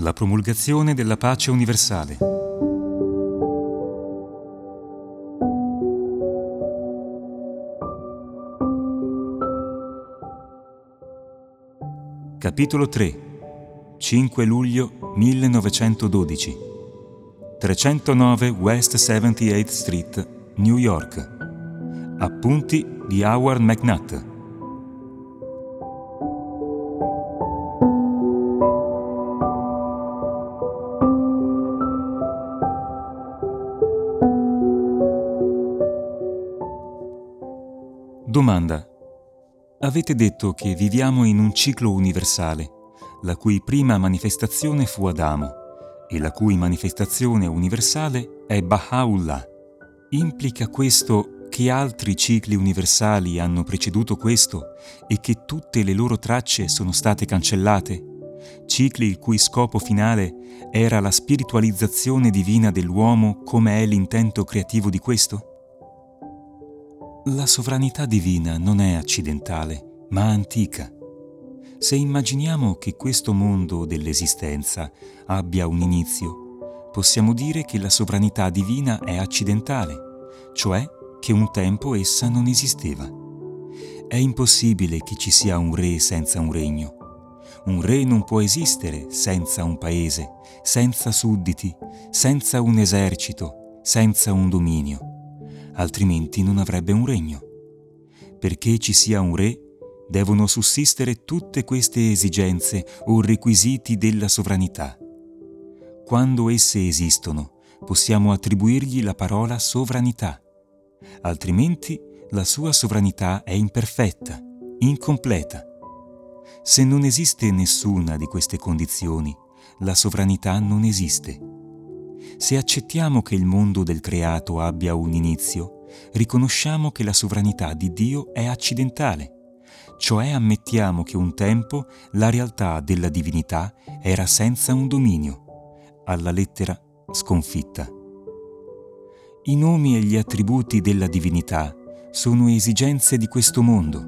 La promulgazione della pace universale. Capitolo 3. 5 luglio 1912. 309 West 78th Street, New York. Appunti di Howard McNutt. Domanda. Avete detto che viviamo in un ciclo universale, la cui prima manifestazione fu Adamo e la cui manifestazione universale è Baha'u'llah. Implica questo che altri cicli universali hanno preceduto questo e che tutte le loro tracce sono state cancellate? Cicli il cui scopo finale era la spiritualizzazione divina dell'uomo come è l'intento creativo di questo? La sovranità divina non è accidentale, ma antica. Se immaginiamo che questo mondo dell'esistenza abbia un inizio, possiamo dire che la sovranità divina è accidentale, cioè che un tempo essa non esisteva. È impossibile che ci sia un re senza un regno. Un re non può esistere senza un paese, senza sudditi, senza un esercito, senza un dominio. Altrimenti non avrebbe un regno. Perché ci sia un re, devono sussistere tutte queste esigenze o requisiti della sovranità. Quando esse esistono, possiamo attribuirgli la parola sovranità. Altrimenti la sua sovranità è imperfetta, incompleta. Se non esiste nessuna di queste condizioni, la sovranità non esiste. Se accettiamo che il mondo del creato abbia un inizio, riconosciamo che la sovranità di Dio è accidentale, cioè ammettiamo che un tempo la realtà della divinità era senza un dominio, alla lettera sconfitta. I nomi e gli attributi della divinità sono esigenze di questo mondo.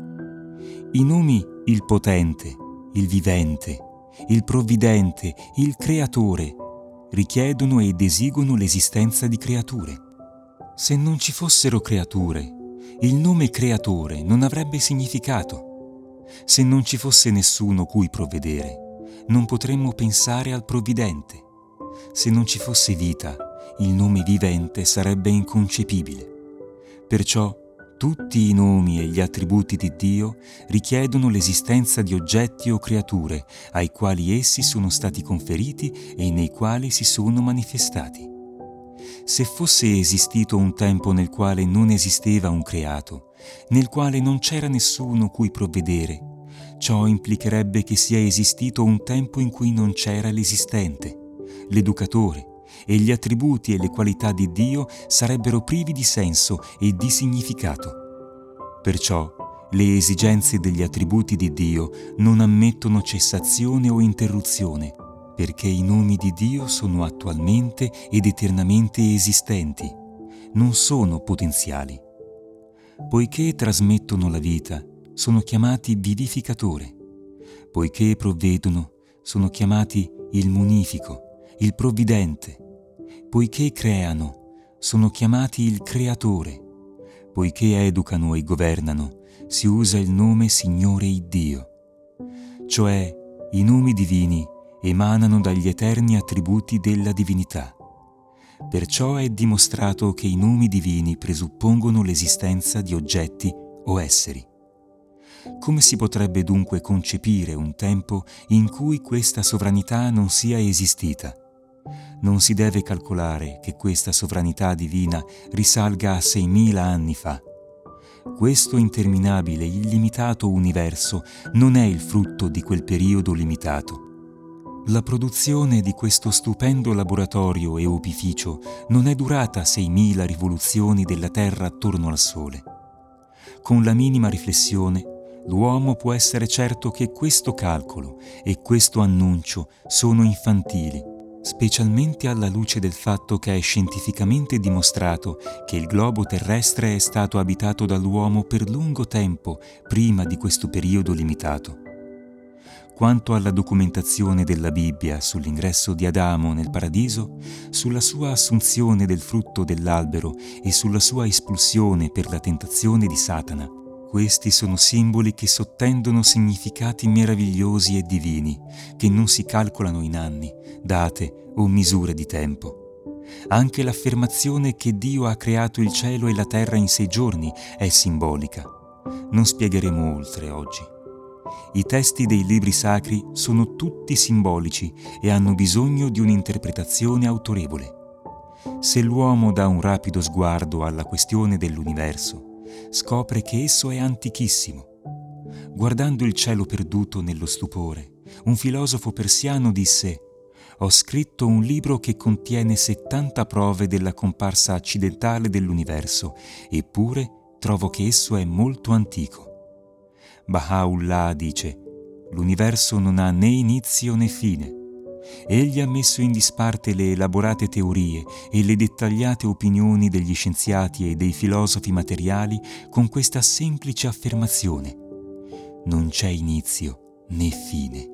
I nomi il potente, il vivente, il provvidente, il creatore richiedono ed esigono l'esistenza di creature. Se non ci fossero creature, il nome creatore non avrebbe significato. Se non ci fosse nessuno cui provvedere, non potremmo pensare al provvidente. Se non ci fosse vita, il nome vivente sarebbe inconcepibile. Perciò tutti i nomi e gli attributi di Dio richiedono l'esistenza di oggetti o creature ai quali essi sono stati conferiti e nei quali si sono manifestati. Se fosse esistito un tempo nel quale non esisteva un creato, nel quale non c'era nessuno cui provvedere, ciò implicherebbe che sia esistito un tempo in cui non c'era l'esistente, l'educatore, e gli attributi e le qualità di Dio sarebbero privi di senso e di significato. Perciò le esigenze degli attributi di Dio non ammettono cessazione o interruzione, perché i nomi di Dio sono attualmente ed eternamente esistenti, non sono potenziali. Poiché trasmettono la vita, sono chiamati vivificatore. Poiché provvedono, sono chiamati il munifico, il provvidente. Poiché creano, sono chiamati il creatore. Poiché educano e governano, si usa il nome Signore Iddio. Cioè, i nomi divini emanano dagli eterni attributi della divinità. Perciò è dimostrato che i nomi divini presuppongono l'esistenza di oggetti o esseri. Come si potrebbe dunque concepire un tempo in cui questa sovranità non sia esistita? Non si deve calcolare che questa sovranità divina risalga a 6.000 anni fa. Questo interminabile, illimitato universo non è il frutto di quel periodo limitato. La produzione di questo stupendo laboratorio e opificio non è durata 6.000 rivoluzioni della Terra attorno al Sole. Con la minima riflessione, l'uomo può essere certo che questo calcolo e questo annuncio sono infantili, specialmente alla luce del fatto che è scientificamente dimostrato che il globo terrestre è stato abitato dall'uomo per lungo tempo prima di questo periodo limitato. Quanto alla documentazione della Bibbia sull'ingresso di Adamo nel paradiso, sulla sua assunzione del frutto dell'albero e sulla sua espulsione per la tentazione di Satana, questi sono simboli che sottendono significati meravigliosi e divini, che non si calcolano in anni, date o misure di tempo. Anche l'affermazione che Dio ha creato il cielo e la terra in 6 giorni è simbolica. Non spiegheremo oltre oggi. I testi dei libri sacri sono tutti simbolici e hanno bisogno di un'interpretazione autorevole. Se l'uomo dà un rapido sguardo alla questione dell'universo, scopre che esso è antichissimo. Guardando il cielo perduto nello stupore, un filosofo persiano disse: «Ho scritto un libro che contiene 70 prove della comparsa accidentale dell'universo, eppure trovo che esso è molto antico». Baha'u'llah dice: «L'universo non ha né inizio né fine». Egli ha messo in disparte le elaborate teorie e le dettagliate opinioni degli scienziati e dei filosofi materiali con questa semplice affermazione: non c'è inizio né fine.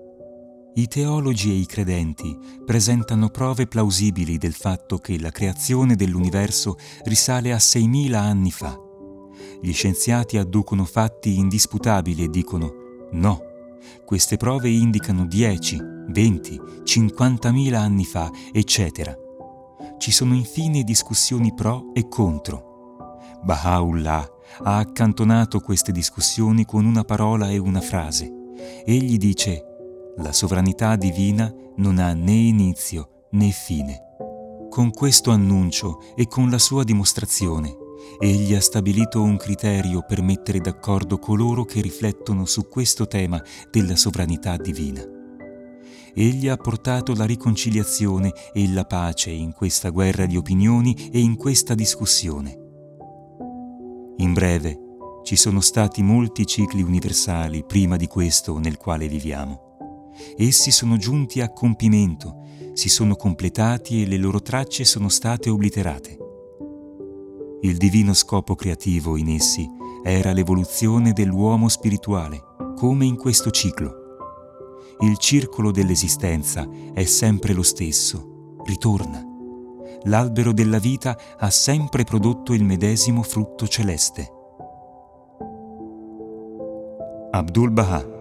I teologi e i credenti presentano prove plausibili del fatto che la creazione dell'universo risale a 6.000 anni fa. Gli scienziati adducono fatti indisputabili e dicono: no, queste prove indicano 10, 20, 50.000 anni fa, eccetera. Ci sono infine discussioni pro e contro. Baha'u'llah ha accantonato queste discussioni con una parola e una frase. Egli dice: la sovranità divina non ha né inizio né fine. Con questo annuncio e con la sua dimostrazione, egli ha stabilito un criterio per mettere d'accordo coloro che riflettono su questo tema della sovranità divina. Egli ha portato la riconciliazione e la pace in questa guerra di opinioni e in questa discussione. In breve, ci sono stati molti cicli universali prima di questo nel quale viviamo. Essi sono giunti a compimento, si sono completati e le loro tracce sono state obliterate. Il divino scopo creativo in essi era l'evoluzione dell'uomo spirituale, come in questo ciclo. Il circolo dell'esistenza è sempre lo stesso, ritorna. L'albero della vita ha sempre prodotto il medesimo frutto celeste. Abdul Baha.